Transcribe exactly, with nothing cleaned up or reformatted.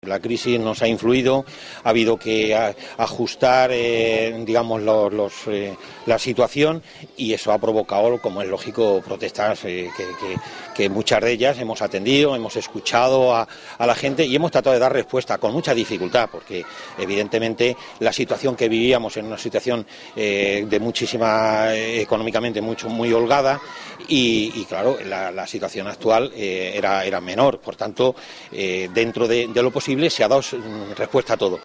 La crisis nos ha influido, ha habido que a, ajustar, eh, digamos, los, los, eh, la situación y eso ha provocado, como es lógico, protestas eh, que, que, que muchas de ellas hemos atendido, hemos escuchado a, a la gente y hemos tratado de dar respuesta con mucha dificultad, porque evidentemente la situación que vivíamos en una situación eh, de muchísima, eh, económicamente mucho, muy holgada y, y claro, la, la situación actual eh, era, era menor, por tanto, eh, dentro de, de lo posible se ha dado respuesta a todo.